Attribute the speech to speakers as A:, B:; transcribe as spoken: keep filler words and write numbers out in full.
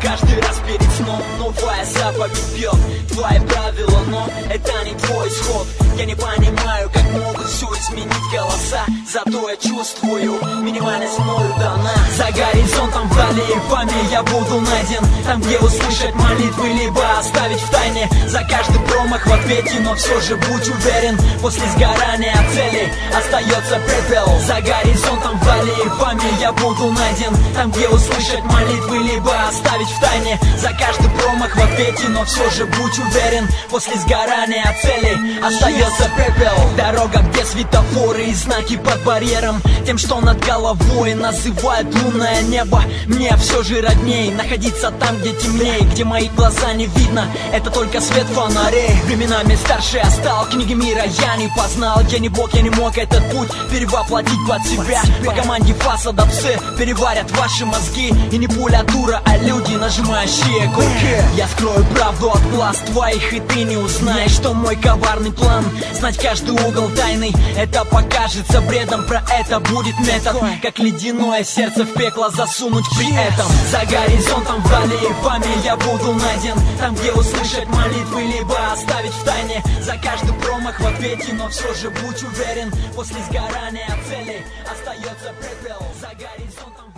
A: каждый раз перед сном новая заповедь бьет твои правила, но это не твой исход. Я не понимаю, как могут все изменить голоса, зато я чувствую, минимальность мною дана. За горизонтом вдали вами я буду найден, там, где услышать молитвы, либо оставить в тайне. За каждый промах в ответе, но все же будь уверен, после сгорания цели остается пепел. За горизонтом вдали вами я буду найден, там, где услышать молитвы, либо оставить в тайне. За каждый промах в ответе, но все же будь уверен, после сгорания цели остается пепел. Дорога, где светофоры и знаки под барьером, тем, что над головой называют лунное небо. Мне все же родней находиться там, где темней, где мои глаза не видно, это только свет фонарей. Временами старше я стал, книги мира я не познал. Я не бог, я не мог этот путь перевоплотить под себя. По команде фасадовцы переварят ваши мозги, и не пуля дура, а люди, нажимающие курки. Я скрою правду от глаз твоих, и ты не узнаешь, что мой коварный план знать каждый угол тайны. Это покажется бредом, про это будет метод, как ледяное сердце в пекло засунуть при этом. За горизонтом вдали вами я буду найден, там, где услышать молитвы, либо оставить в тайне. За каждый промах в ответе, но все же будь уверен, после сгорания цели остается пепел. За горизонтом